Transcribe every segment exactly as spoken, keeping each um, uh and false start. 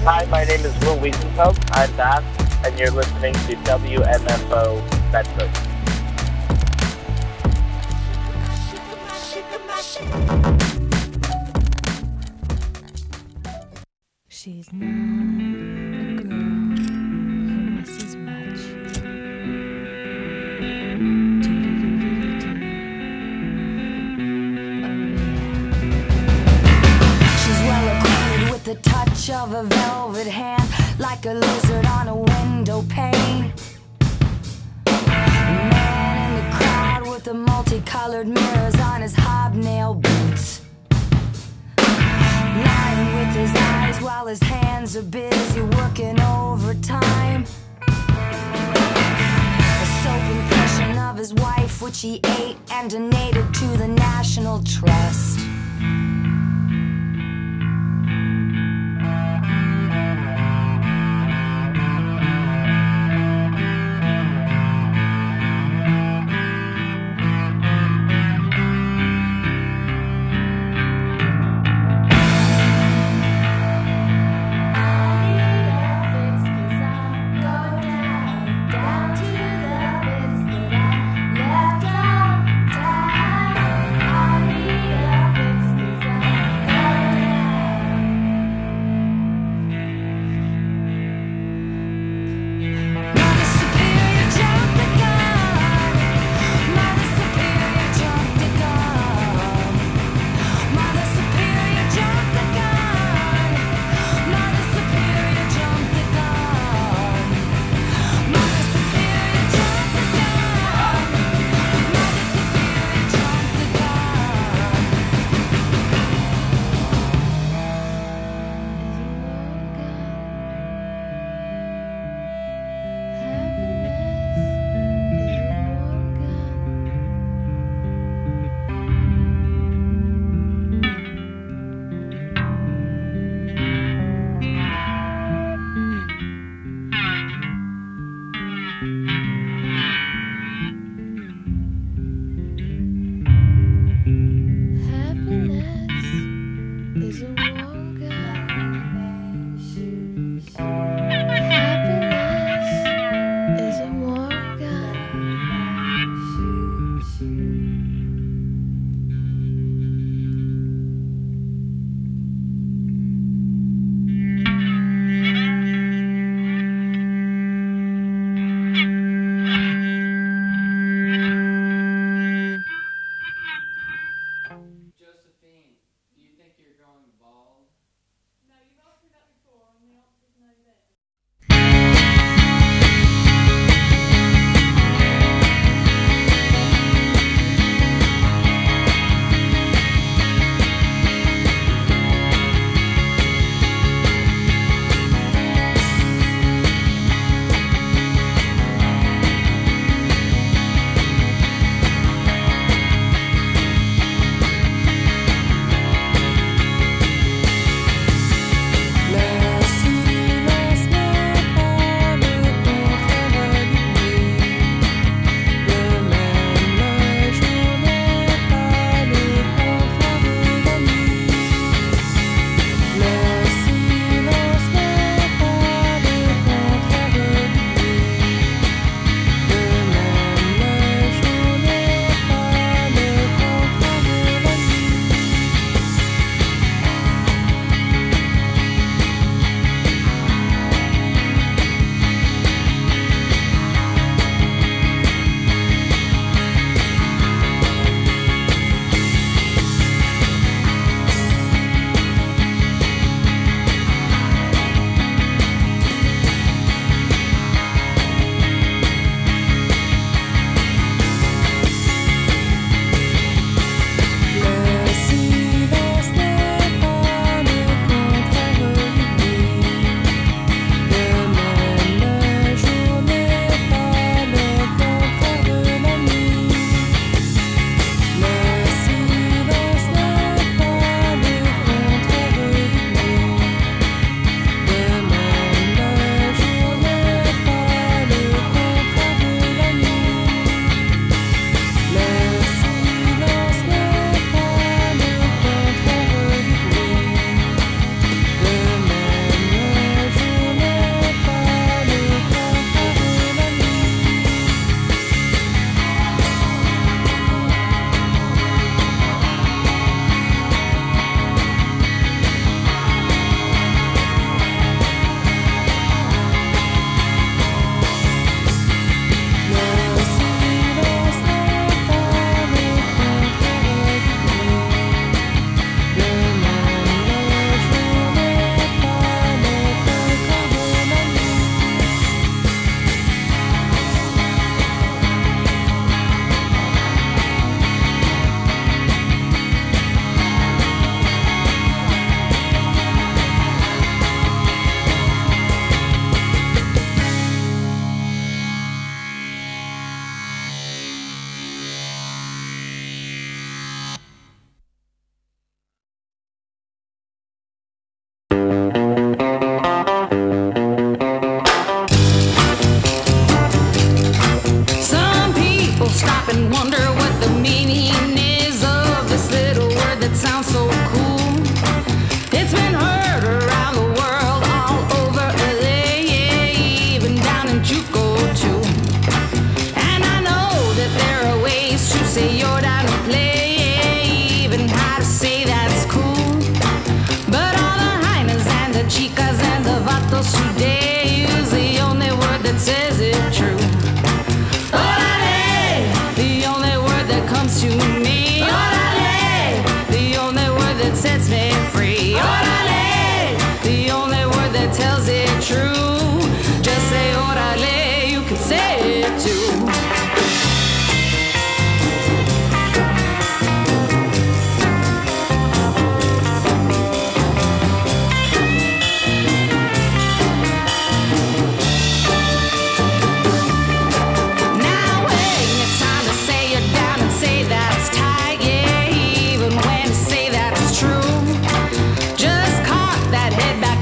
Hi, my name is Will Wiesenfeld. I'm Bass, and you're listening to W M F O Bedford. She's not a girl who misses much. Do-do-do-do-do-do. Oh yeah. She's well acquainted with the touch of a velvet hand, like a lizard on a window pane. Man in the crowd with the multicolored mirrors on his hobnail boots, lying with his eyes while his hands are busy working overtime. A soap impression of his wife, which he ate and donated to the National Trust. Down to the bits that I left out.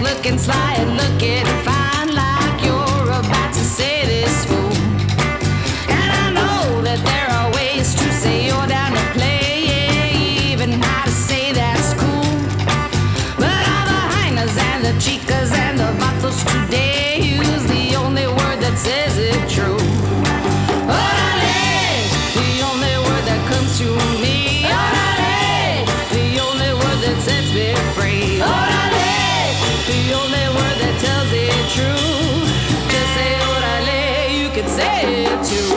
looking sly and looking fine, like you're about to say this fool. And I know that there are ways to say you're down to play, yeah, even how to say that's cool. But all the hyenas and the chicas and the vatos today use the only word that says it true. Orale, the only word that comes to me. Orale, the only word that sets me free. Orale, the only word that tells it true. Just say orale, you can say it too.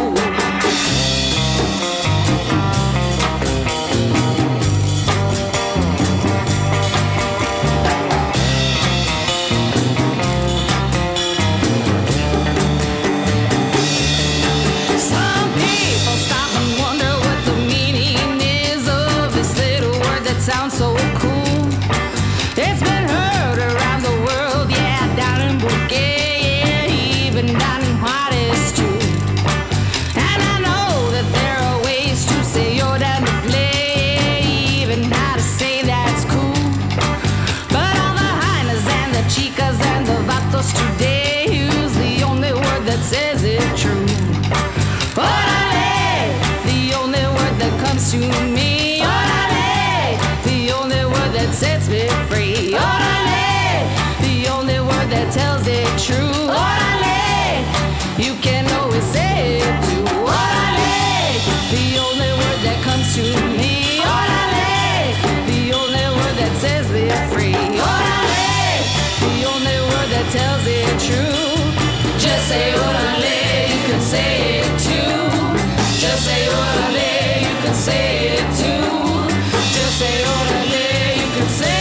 Some people stop and wonder what the meaning is of this little word that sounds so cool. It's been heard around the world, yeah, down in Bulgaria, yeah, even down in Juarez too. And I know that there are ways to say you're down to play, even how to say that's cool. But all the hyenas and the chicas and the vatos today use the only word that says it true. Orale, the only word that comes to me. Orale, the only word that sets me free. Orale, the only word that tells it true. Orale, you can always say it too. Orale, the only word that comes to me. Orale, the only word that sets me free. Orale, the only word that tells it true. Just say orale, you can say it too. Just say orale, you can say it too. Just say orale, you can say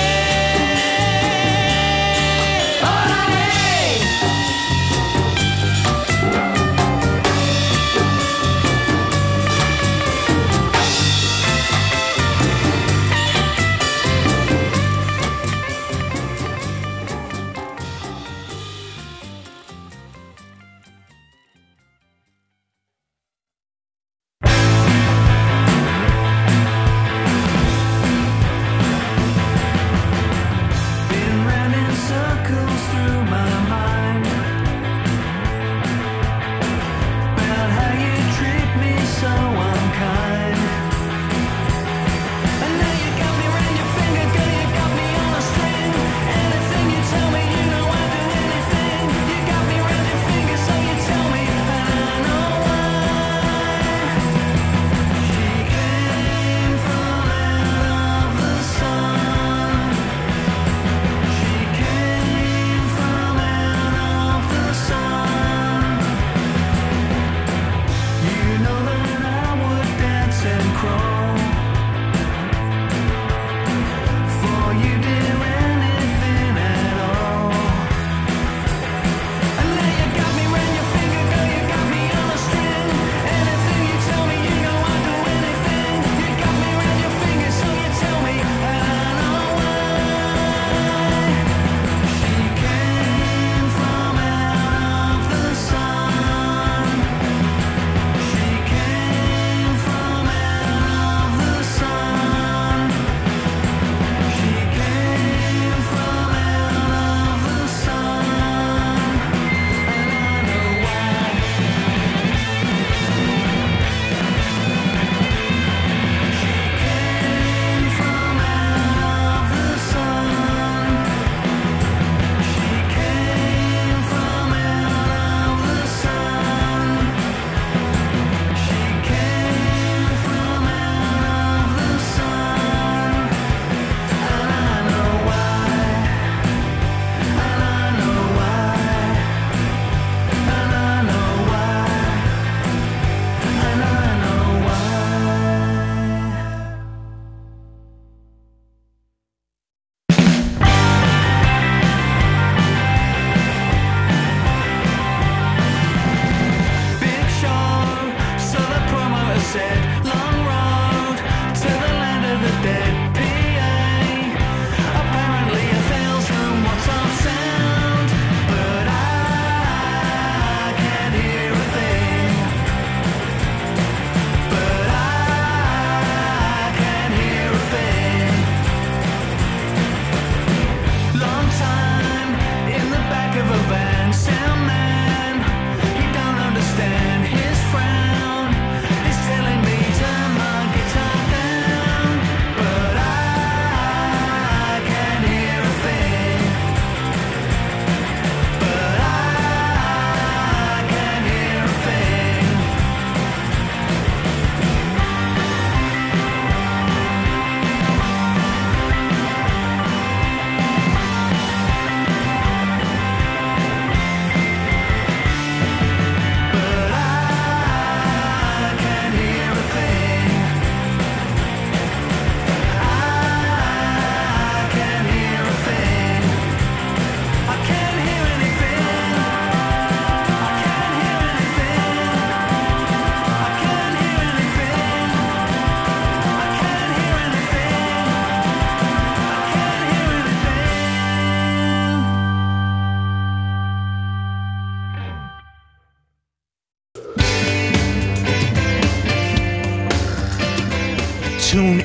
orale. She came from out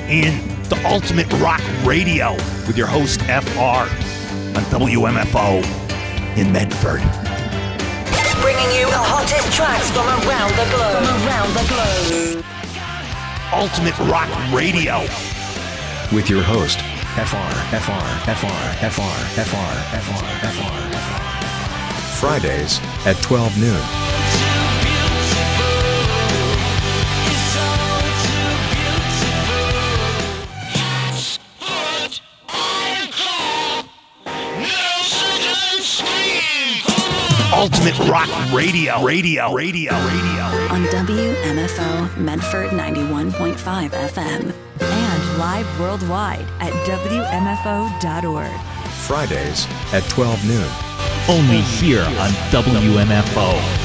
in to Ultimate Rock Radio with your host, F R, on W M F O in Medford. Bringing you the hottest tracks from around the globe. From around the globe. Ultimate Rock Radio. With your host, F R, F R, F R, F R, F R, F R, F R, F R. Fridays at twelve noon. Ultimate Rock Radio, radio, radio, radio. On W M F O Medford ninety-one point five F M. And live worldwide at W M F O dot org. Fridays at twelve noon. Only here on W M F O.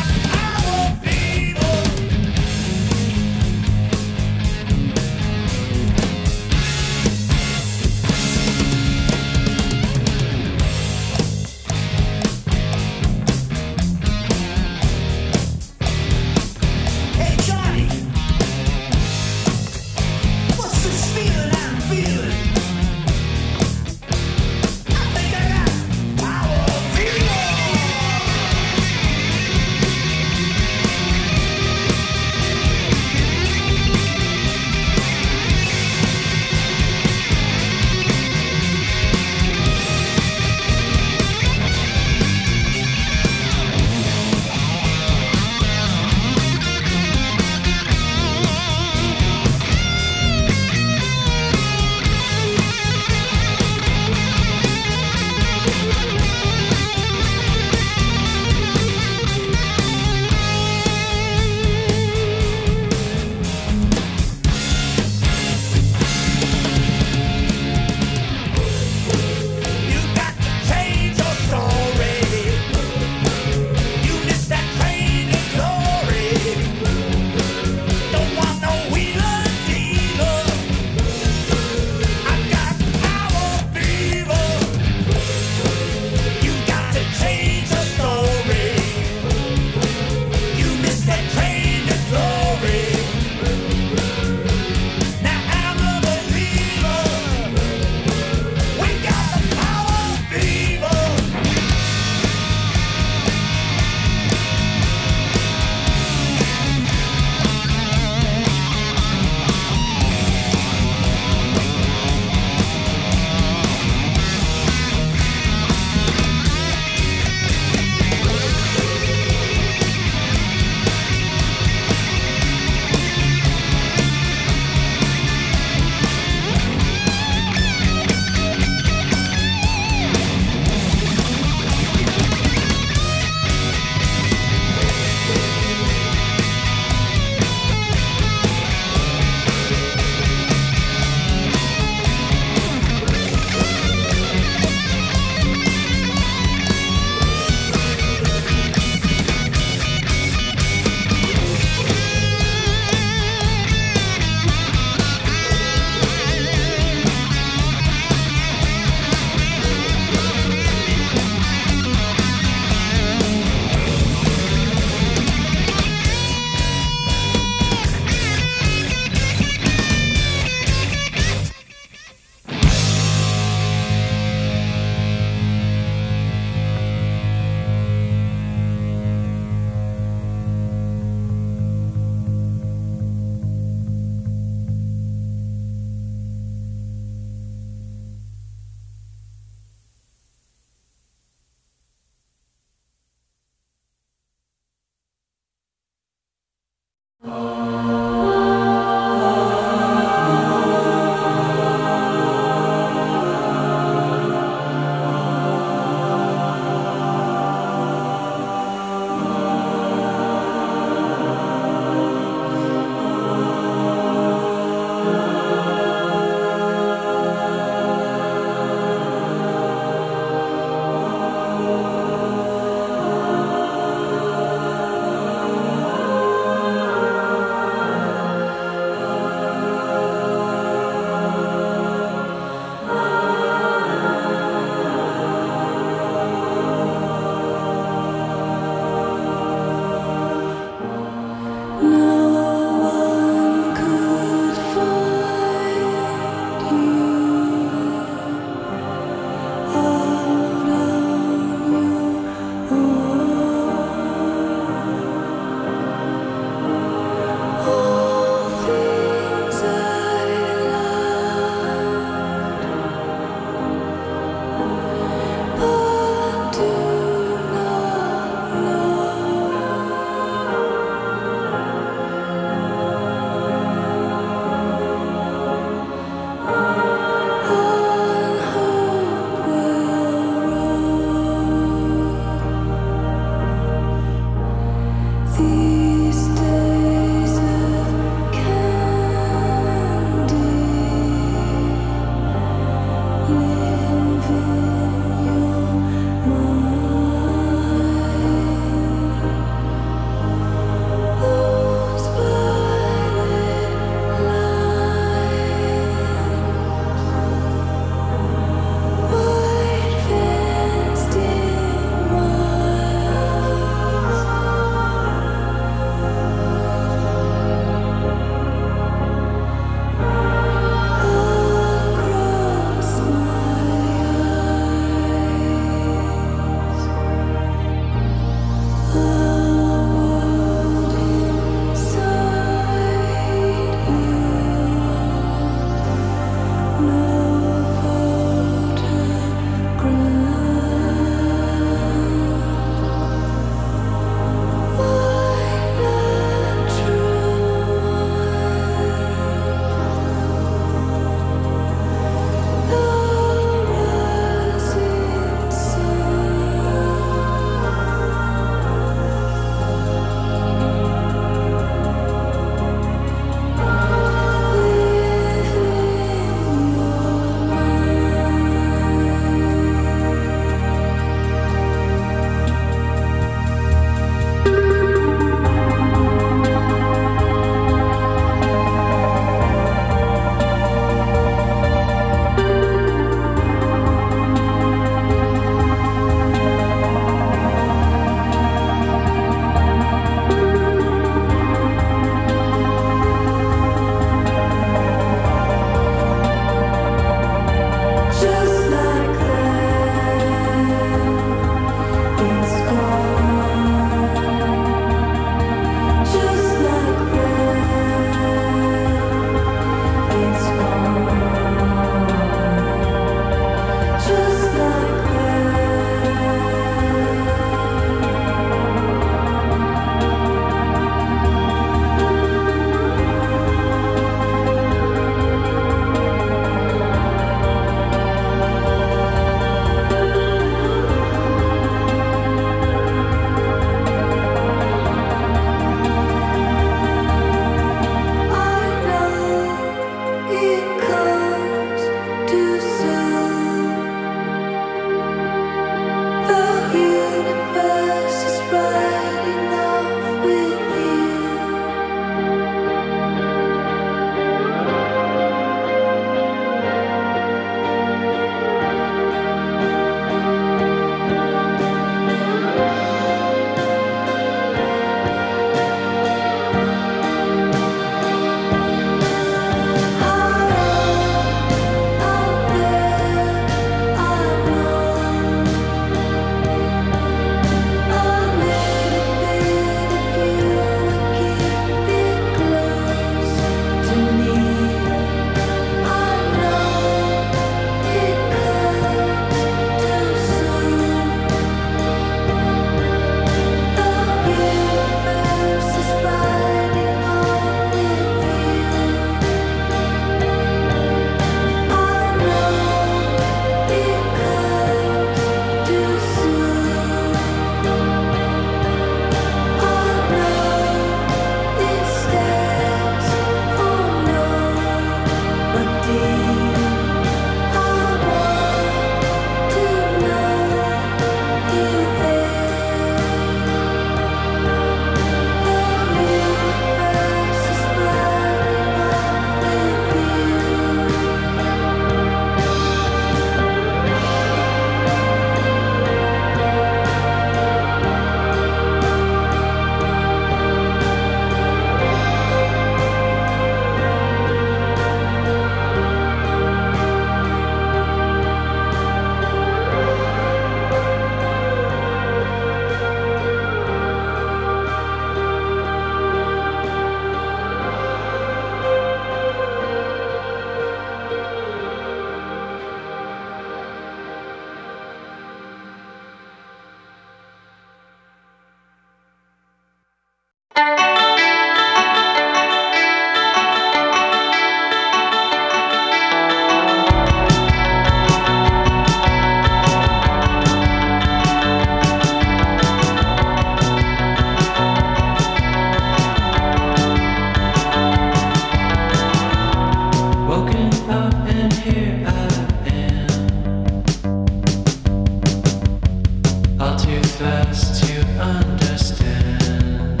best to understand.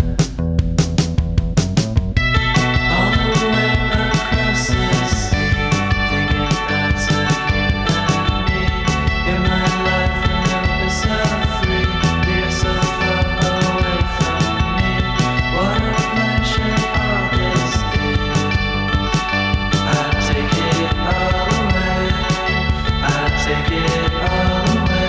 All the way across the sea, thinking that's a you and me. In my life will never be so free. You're so far away from me. What a pleasure all this is. I take it all away. I take it all away.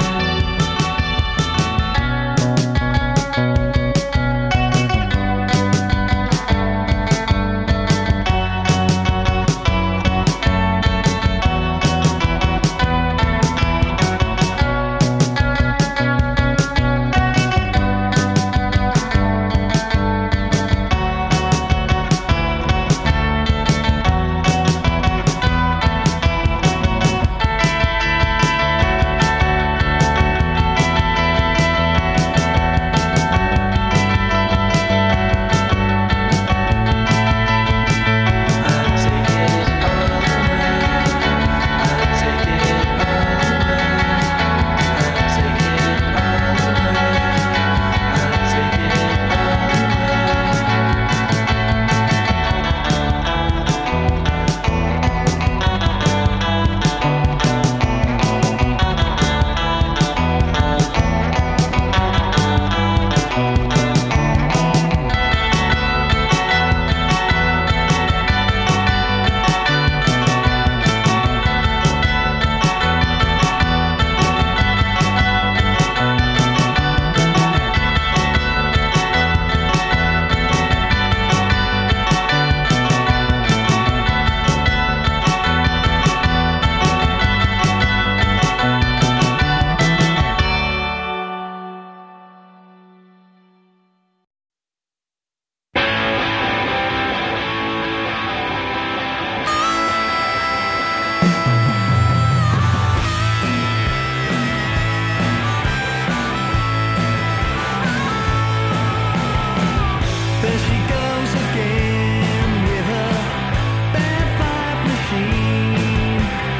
There she goes again with her bad vibe machine,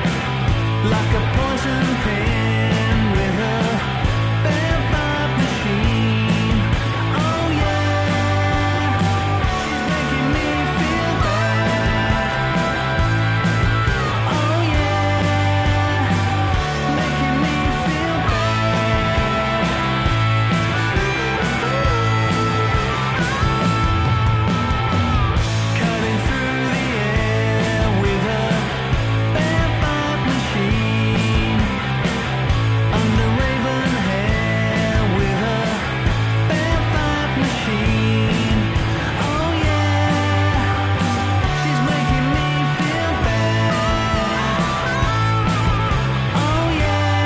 like a poison pen with her bad vibe machine. Oh yeah, she's making me feel bad. Oh yeah, making me feel cutting through the air with her bad vibe machine, under raven hair with her bad vibe machine. Oh yeah, she's making me feel bad. Oh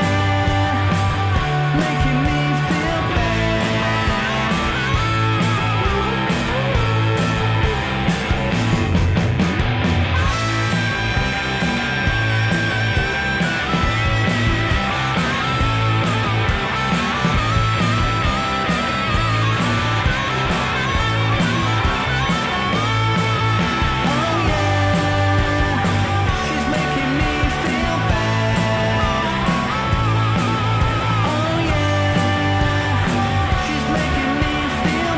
yeah, making me feel She's making me feel bad. Oh yeah, she's making me feel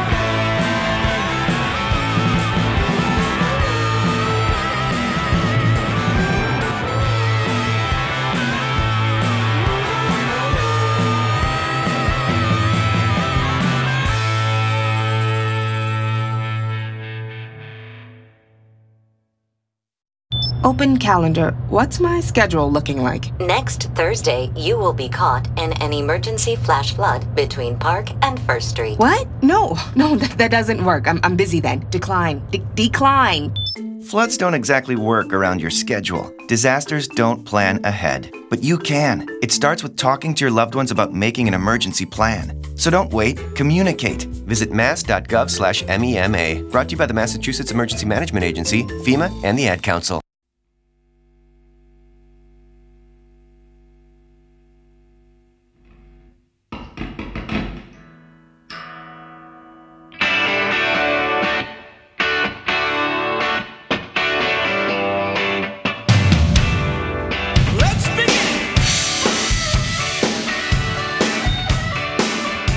Open calendar. What's my schedule looking like? Next Thursday, you will be caught in an emergency flash flood between Park and First Street. What? No, no, that, that doesn't work. I'm, I'm busy then. Decline. De- decline. Floods don't exactly work around your schedule. Disasters don't plan ahead, but you can. It starts with talking to your loved ones about making an emergency plan. So don't wait, communicate. Visit mass.gov slash MEMA. Brought to you by the Massachusetts Emergency Management Agency, FEMA, and the Ad Council. Let's begin.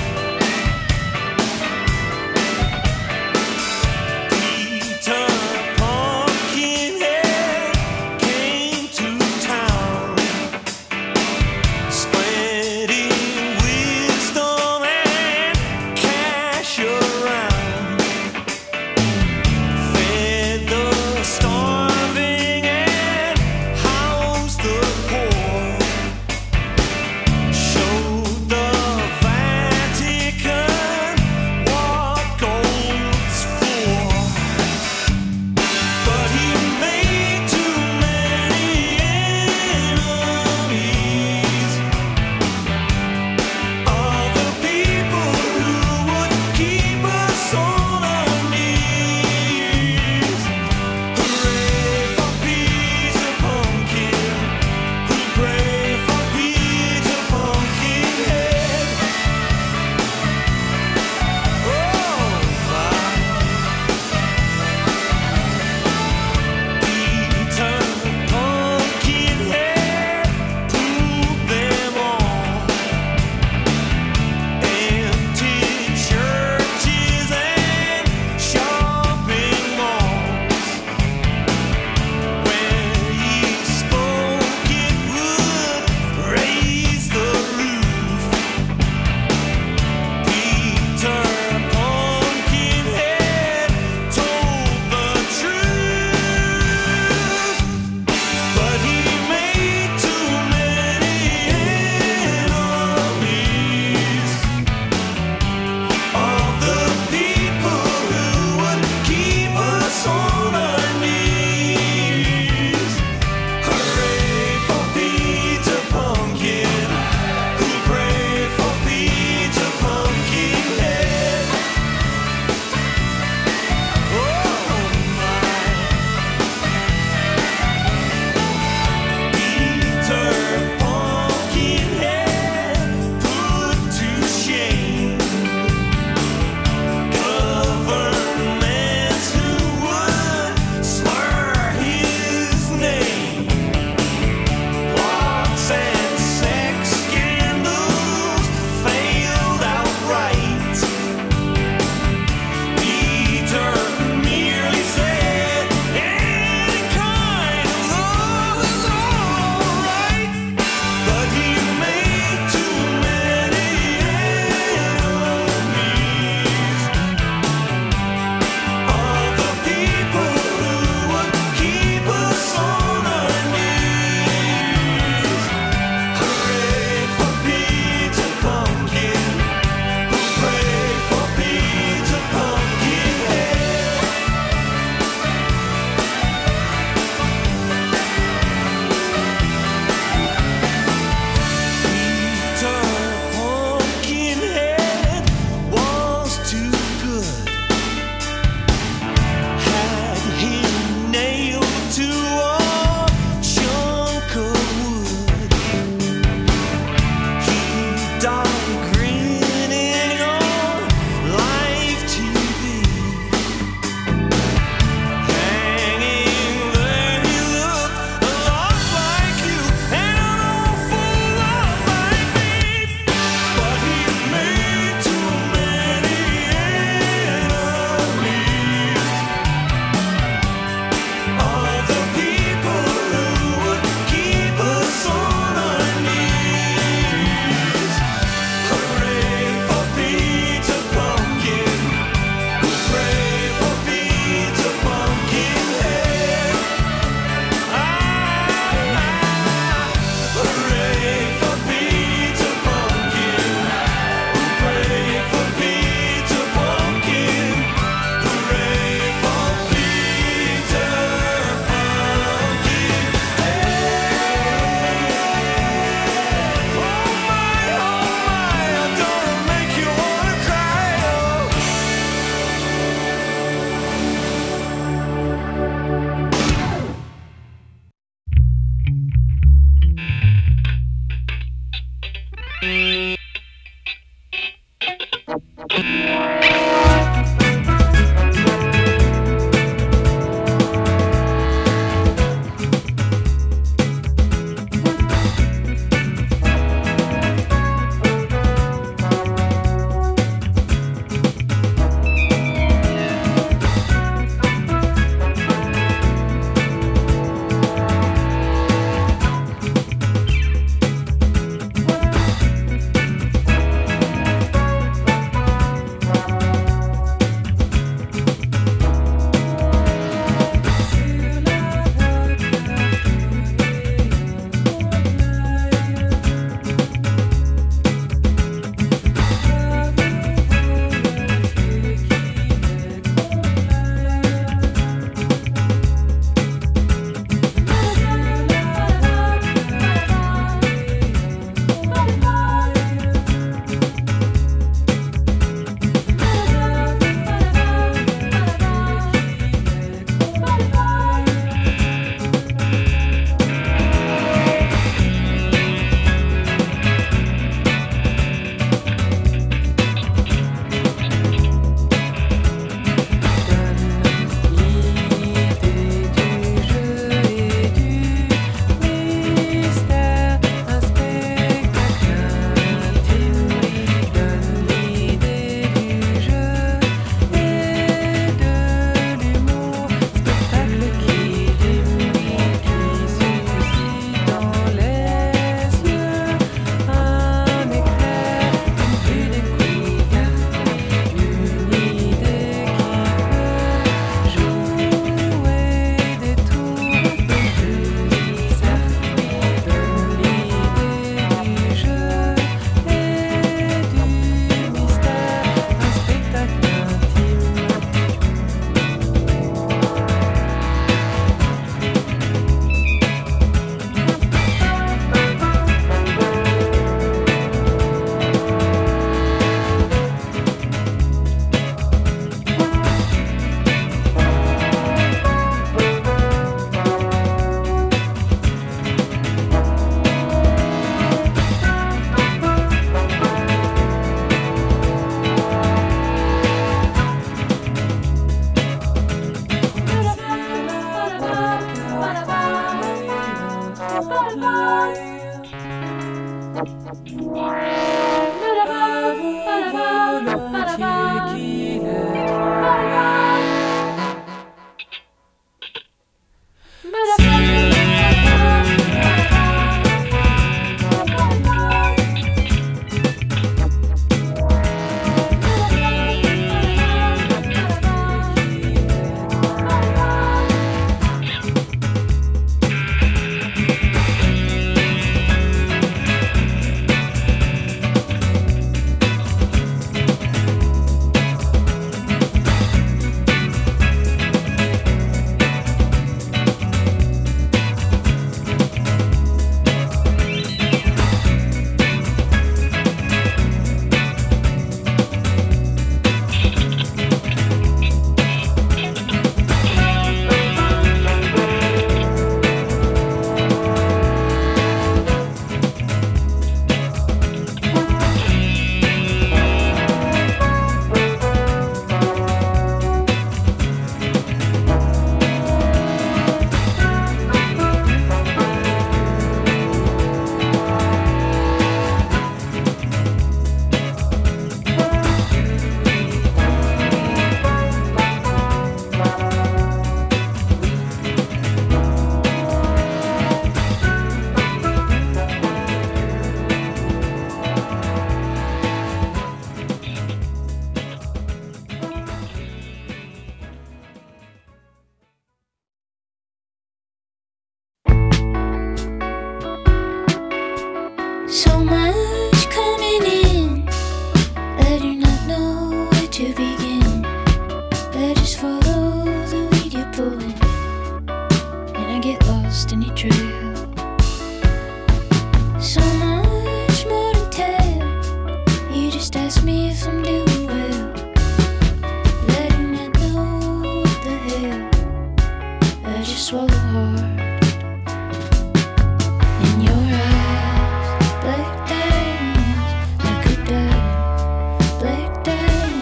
Black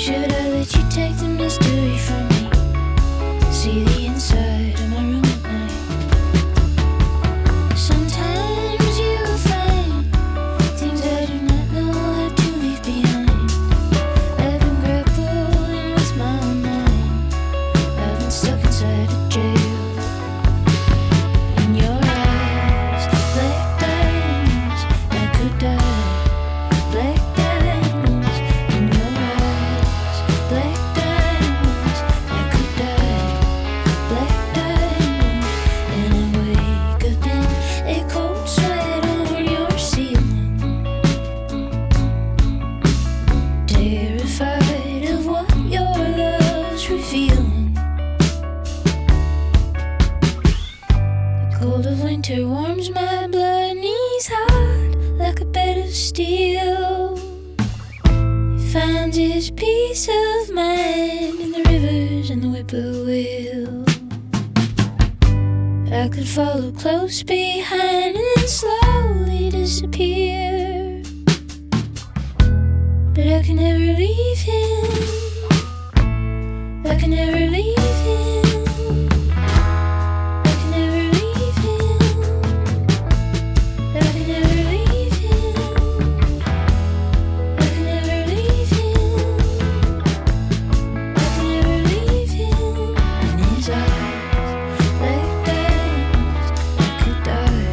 Should I let you take the mystery from me? See the inside of my room at night. Sometimes you will find things I do not know how to leave behind. I've been grappling with my own mind. I've been stuck inside a jail. In your eyes, black diamonds, I could die. Black diamonds, in your eyes, black diamonds, I could die. Black diamonds, and I wake up in a cold sweat on your ceiling. Terrified of what your love's revealing. The cold of winter warms my blood, knees hot like a bed of steel. He finds his peace of mind in the rivers and the whippoorwill. I could follow close behind and then slowly disappear, but I can never leave him. I can never leave him. I can never leave him. I can never leave him. I can never leave him. I can never leave him. In his eyes, black diamonds, I could die.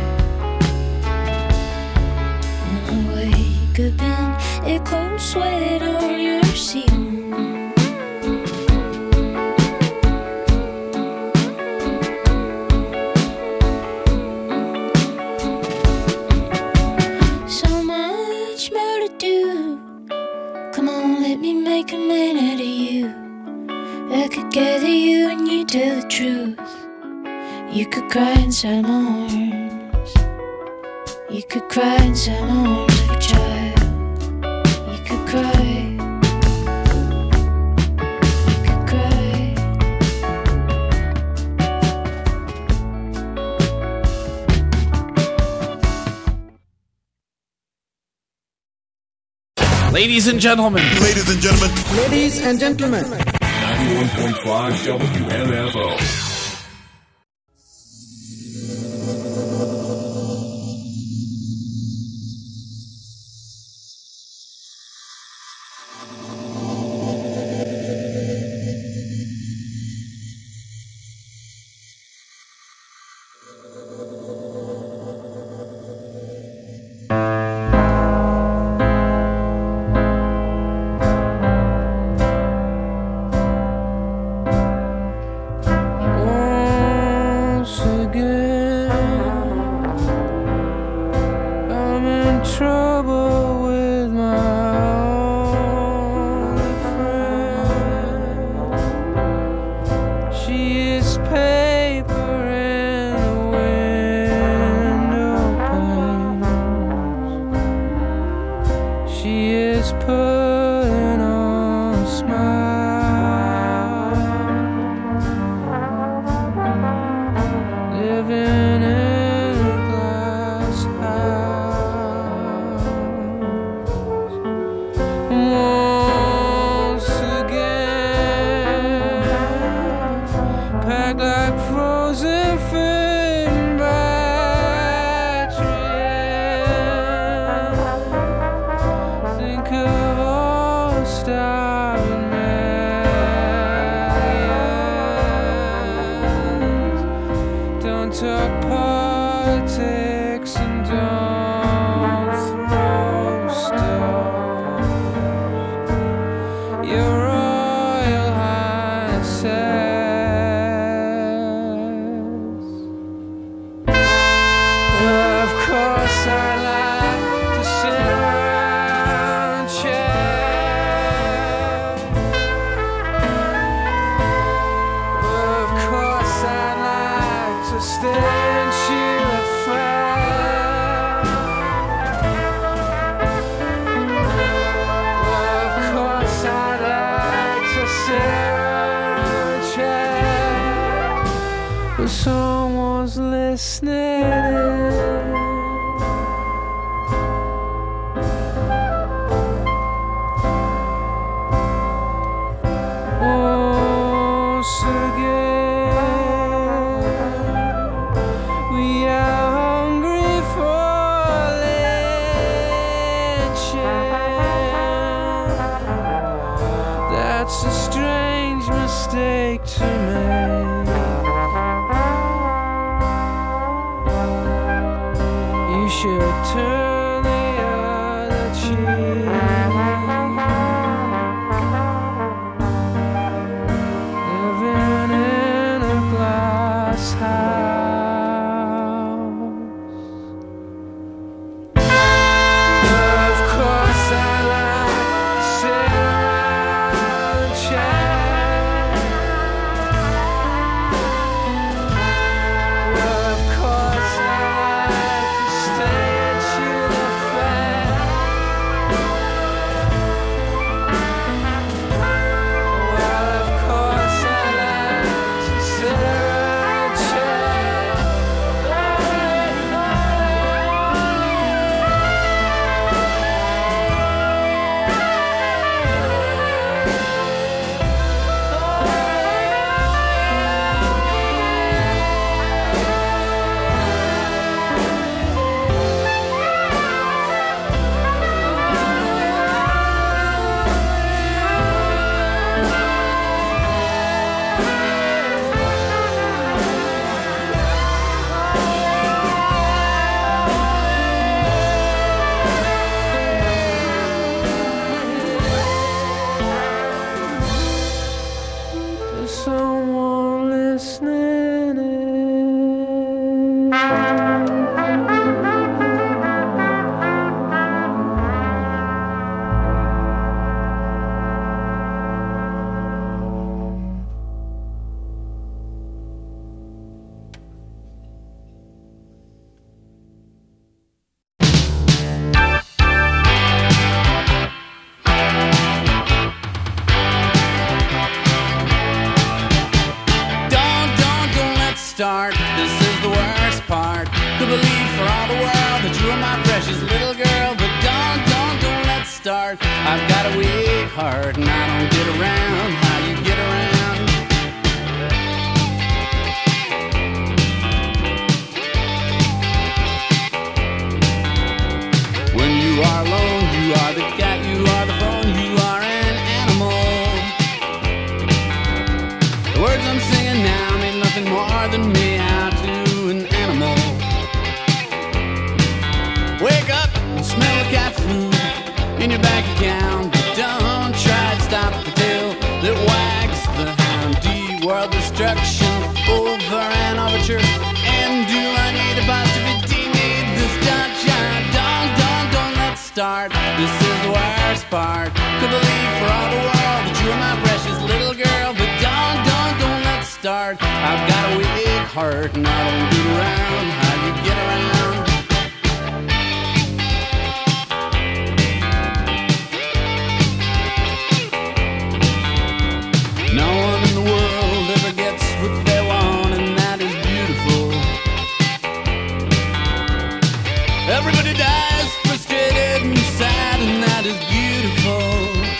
And I wake up in a cold sweat on your ceiling. So much more to do. Come on, let me make a man out of you. I could gather you and you tell the truth. You could cry inside my arms. You could cry inside my arms like a child. You could cry. You could cry. Ladies and gentlemen. Ladies and gentlemen. Ladies and gentlemen. ninety-one point five W M F O. Once again, I'm in trouble with my only friend. She is paper in the window panes. She is putting on a smile. Living in a glass house. Once again, packed like frozen fading batteries. Think of all the starving millions. Don't talk politics and don't throw stones. Your Royal Highnesses. Well, of course I like to sit around chat. Well, of course I like to stay and cheer a fire. Well, of course I'd like to sit around chat, but someone's listening. That's a strange mistake to make. You should turn the other cheek. Living in a glass house. Of course I like to sit around and chat. Well, of course I like to stay and chew the fat. Well, of course I like to sit around and chat. There's someone listening in. Don't, don't, don't let's start. This is the worst part. Could believe for all the world that you are my precious little girl. But don't, don't, don't let's start. I've got a weak heart and I don't get around how you get around. When you are alone, you are the cat, you are the phone, you are an animal. The words I'm singing now mean nothing more than me out to an animal. Wake up and smell the cat food in your bank account. But don't try to stop the tail that wags the hound. D-world destruction over an overture. And do I need a positivity? Need this dot shot? Don't, don't, don't let's start. This is the worst part. Could believe for all the world that you are my precious little girl. But don't, don't, don't let's start. I've got a weak heart and I don't get around how you get around. No one in the world ever gets what they want, and that is beautiful. Everybody dies frustrated and sad, and that is beautiful.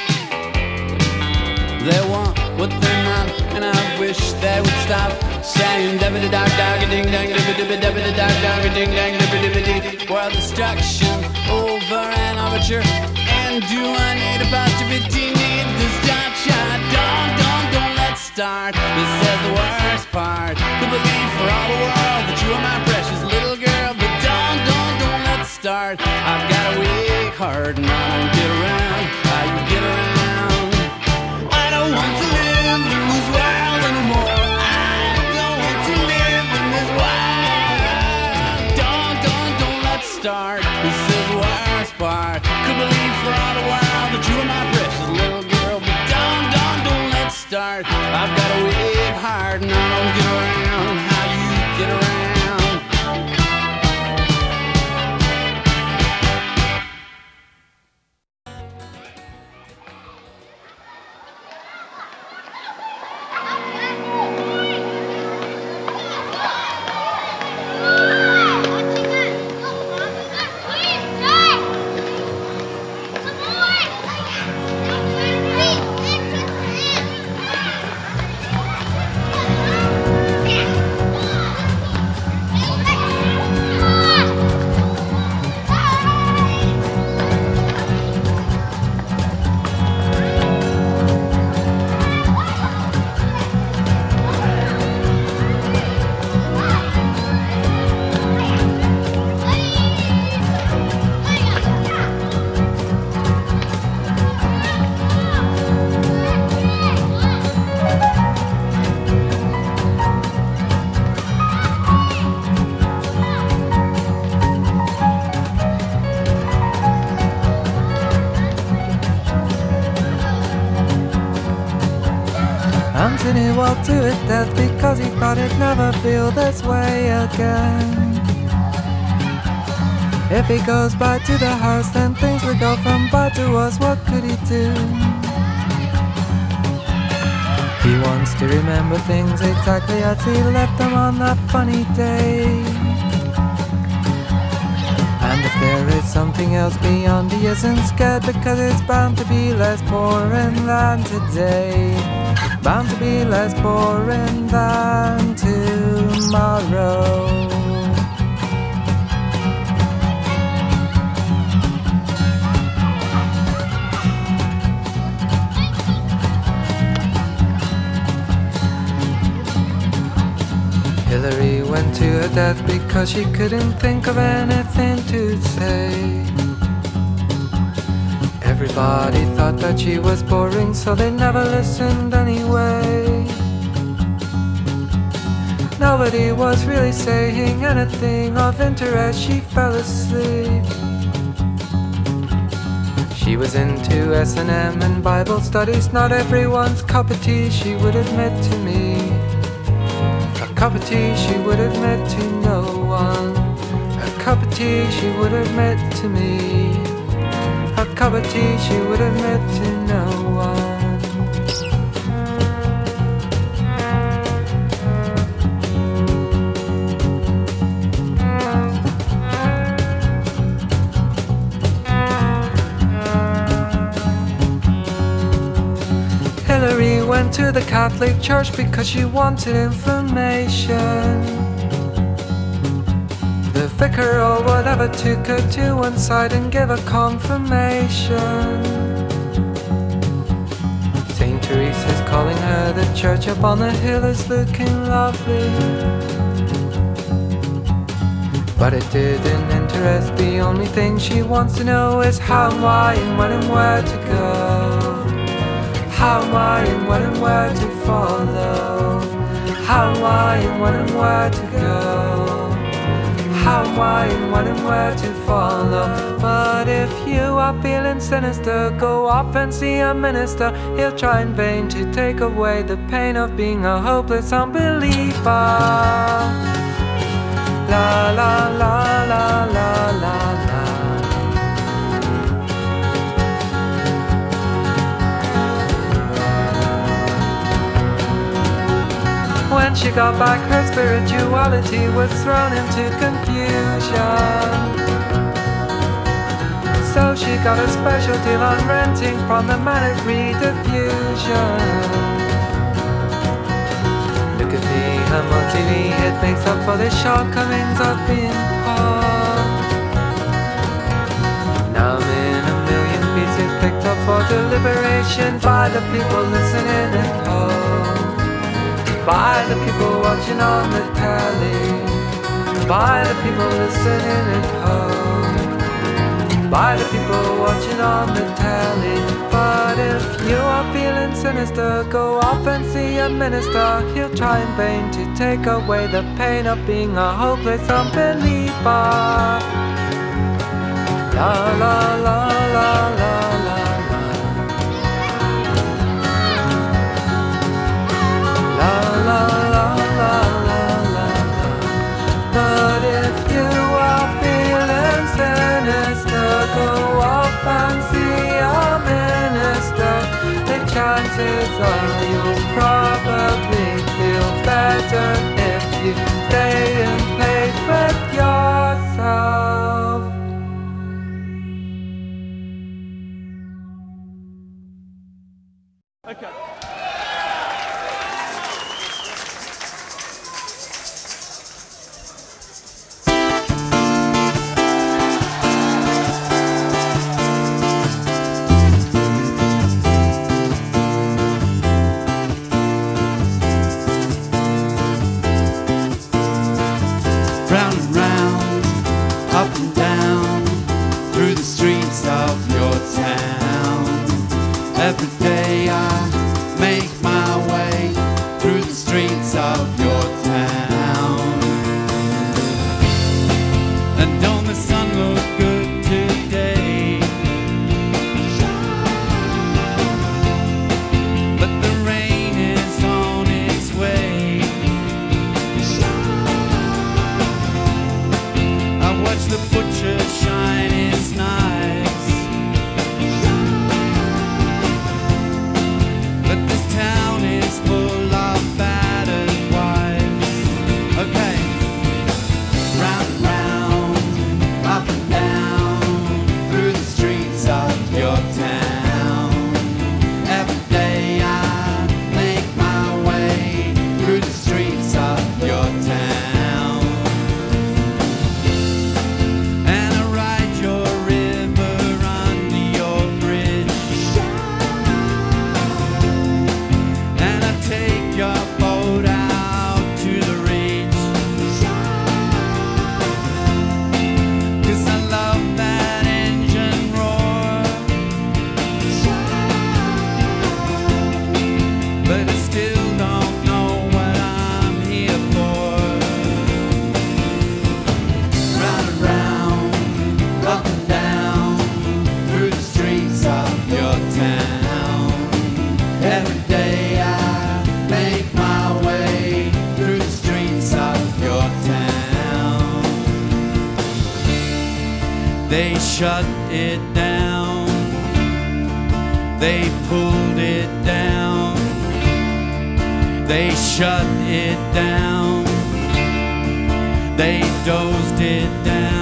They want what they're not, and I wish they would stop saying dabba da dog dog ding dang dabba dabba dabba da dog dog ding dang dabba dabba dee. World destruction over an overture. And do I need a positivity? Need this dot shot? Don't, don't, don't let's start. This is the worst part. Could believe for all the world that you are my precious little girl. But don't, don't, don't let's start. I've got a weak heart and I don't get around how you get around. I don't want to live in this world anymore. I don't want to live in this world. Don't, don't, don't let's start. This is the worst part. Could believe for all the world that you are my precious little girl. But don't, don't, don't let's start. I've got a weak heart and I don't get around how you get around. Come on! Anthony walked to his death because he thought he'd never feel this way again. If he goes back to the house, then things will go from bad to worse. What could he do? He wants to remember things exactly as he left them on that funny day. And if there is something else beyond, he isn't scared, because it's bound to be less boring than today. Bound to be less boring than tomorrow. Hillary went to her death because she couldn't think of anything to say. Everybody thought that she was boring, so they never listened anyway. Nobody was really saying anything of interest. She fell asleep. She was into S and M and Bible studies, not everyone's cup of tea, she would admit to me. A cup of tea she would admit to no one. A cup of tea she would admit to me. A cup of tea she would admit to no one. Hillary went to the Catholic Church because she wanted information. The vicar or whatever took her to one side and gave her confirmation. Saint Teresa's calling her, the church up on the hill is looking lovely. But it didn't interest, the only thing she wants to know is how, why, and when and where to go. How, why, and when and where to follow. How, why, and when and where to go. How, why, and when and where to follow. But if you are feeling sinister, go off and see a minister. He'll try in vain to take away the pain of being a hopeless unbeliever. La la la la la la la. When she got back, her spirituality was thrown into confusion. So she got a special deal on renting from the man at Rediffusion. Look at me, I'm on T V, it makes up for the shortcomings of being poor. Now I'm in a million pieces picked up for deliberation by the people listening at home. By the people watching on the telly. By the people listening at home. By the people watching on the telly. But if you are feeling sinister, go off and see a minister. He'll try in vain to take away the pain of being a hopeless unbeliever. La la la la la la. La la la la la la. But if you are feeling sinister, go off and see a minister. The chances are you'll probably feel better if you stay in place with yourself. Okay. Round and round, up and down, through the streets of your town. Every day I Every day I make my way through the streets of your town. They shut it down. They pulled it down. They shut it down. They dozed it down.